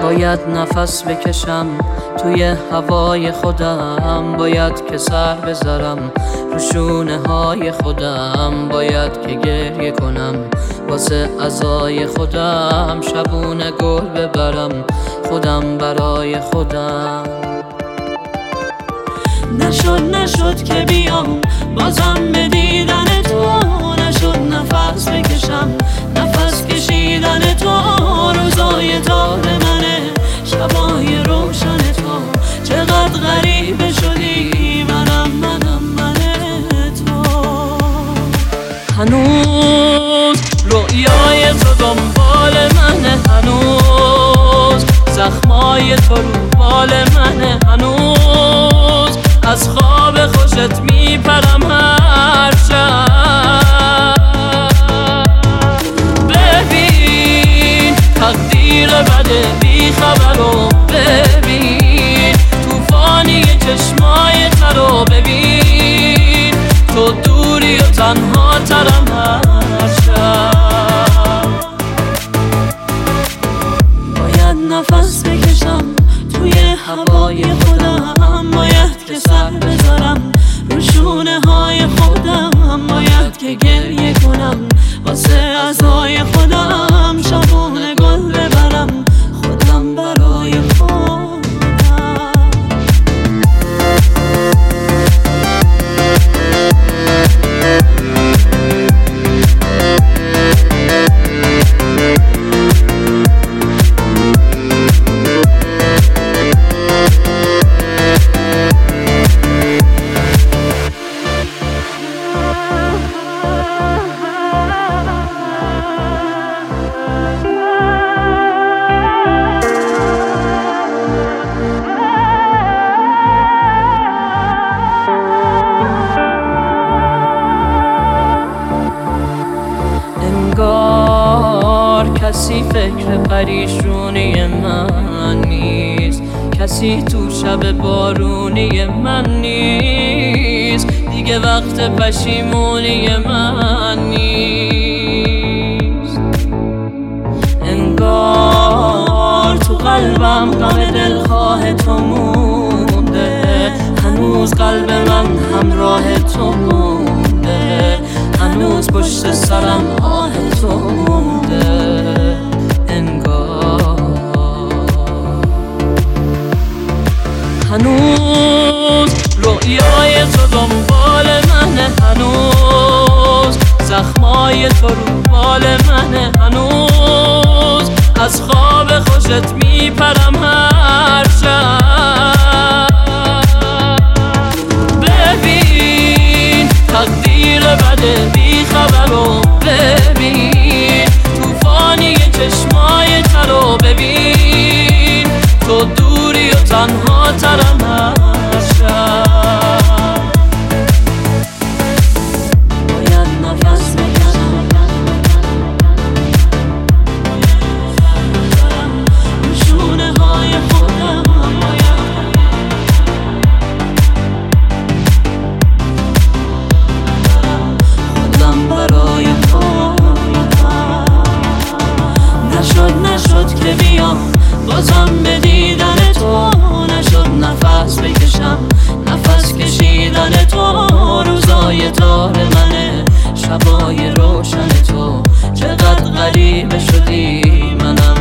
باید نفس بکشم توی هوای خودم، باید که سر بذارم رو شونه های خودم، باید که گریه کنم واسه عزای خودم، شبونه گل ببرم خودم برای خودم. نشد که بیام بازم به دیدن تو، نشد نفس بکشم نفس کشیدن تو، روزای تار منه شبای روشن تو، چقدر غریبه شدی منم تو. هنوز رویای تو دنبال منه، هنوز زخمای تو رو بال منه، هنوز از خواب خوشت میپرم هر شب. ببین تقدیر بده بی خبرو، ببین توفانی چشمای ترو، ببین تو دوری و تنها ترم هر شب. باید نفس بکشم توی هوای خودم، باید که سر بذارم رو شونه های خودم، باید که گریه کنم واسه عزای خودم، شبونه گل ببرم خودم برای خودم. کسی فکر پریشونی من نیست، کسی تو شب بارونی من نیست، دیگه وقت پشیمونی من نیست. انگار تو قلبم غم دلخواه تو مونده، هنوز قلب من همراه تو مونده، هنوز پشت سرم آه تو مونده. هنوز رویای تو دنبال منه، هنوز زخمای تو رو بال منه، هنوز از خواب خوشت میپرم هر شب. ببین تقدیر بده بی خبرو، ببین توفانی چشمای ترو، ببین تو دوری و تنها ترم هر شب. باید نفس بکشم رو شونه های خودم، خودم برای خودم. نشد که بیام بازم به دیدن تو، نشد نفس بکشم نفس کشیدن تو، روزای تار منه شبای روشن تو، چقدر غریبه شدی منم